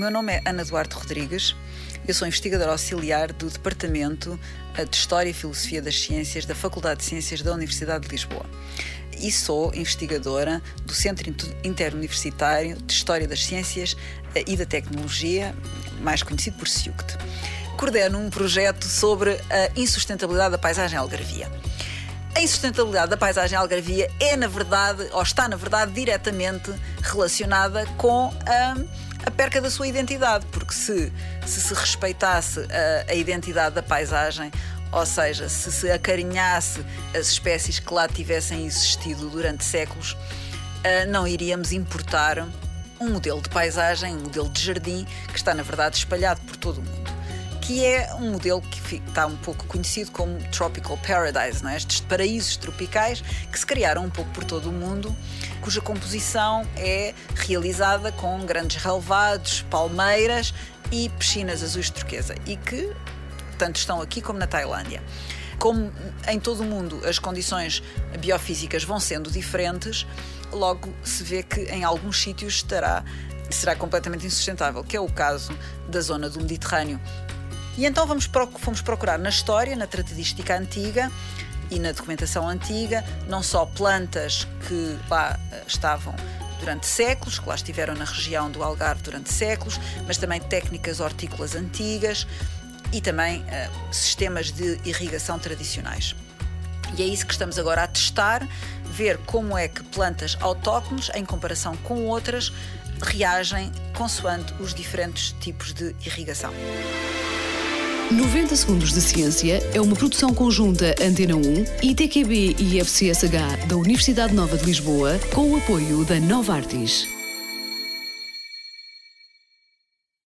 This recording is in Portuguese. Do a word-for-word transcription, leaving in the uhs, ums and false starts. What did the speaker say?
meu nome é Ana Duarte Rodrigues, eu sou investigadora auxiliar do Departamento de História e Filosofia das Ciências da Faculdade de Ciências da Universidade de Lisboa e sou investigadora do Centro Interuniversitário de História das Ciências e da Tecnologia, mais conhecido por C I U C T. Coordeno um projeto sobre a insustentabilidade da paisagem algarvia. A insustentabilidade da paisagem algarvia é, na verdade, ou está, na verdade, diretamente relacionada com a, a perca da sua identidade, porque se se, se respeitasse a, a identidade da paisagem, ou seja, se se acarinhasse as espécies que lá tivessem existido durante séculos, não iríamos importar um modelo de paisagem, um modelo de jardim, que está, na verdade, espalhado por todo o mundo, que é um modelo que está um pouco conhecido como Tropical Paradise, não é? Estes paraísos tropicais que se criaram um pouco por todo o mundo, cuja composição é realizada com grandes relevados, palmeiras e piscinas azuis turquesa, e que tanto estão aqui como na Tailândia. Como em todo o mundo as condições biofísicas vão sendo diferentes, logo se vê que em alguns sítios estará, será completamente insustentável, que é o caso da zona do Mediterrâneo. E então vamos, fomos procurar na história, na tratadística antiga e na documentação antiga, não só plantas que lá estavam durante séculos, que lá estiveram na região do Algarve durante séculos, mas também técnicas hortícolas antigas e também uh, sistemas de irrigação tradicionais. E é isso que estamos agora a testar, ver como é que plantas autóctones, em comparação com outras, reagem consoante os diferentes tipos de irrigação. noventa Segundos de Ciência é uma produção conjunta Antena um, I T Q B e I F C S H da Universidade Nova de Lisboa, com o apoio da Novartis.